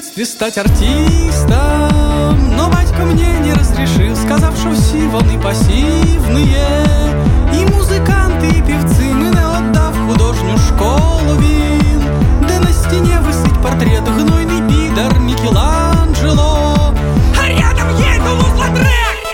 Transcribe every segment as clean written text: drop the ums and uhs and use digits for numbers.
детстве стать артистом, но батька мне не разрешил, сказав, що всі вони пасивные. І музиканти, і півці мене отдав в художню школу він, де на стіні висить портрет гнойний підар Мікеланджело, а рядом є Тулуз-Латрек.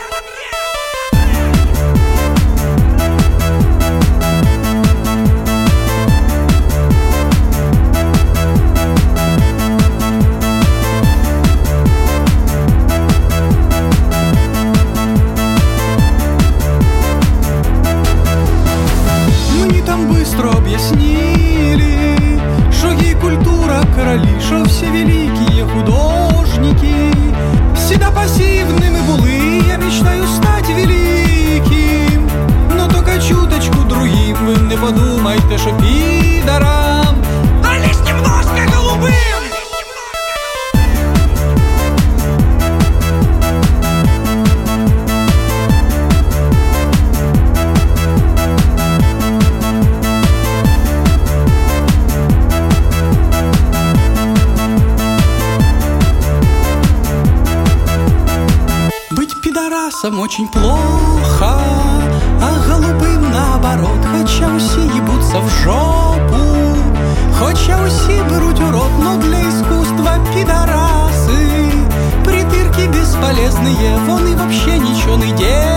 Объяснили, что ей культура короли, что все великие художники всегда пассивными были. Я мечтаю стать великим, но только чуточку другим. Вы не подумайте, что пидорам, а лишь немножко голубым. Очень плохо, а голубым наоборот. Хоча усі їбуться в жопу, хоча усі беруть урод, но для искусства пидорасы. Притырки бесполезные, вони вообще ничего не делают.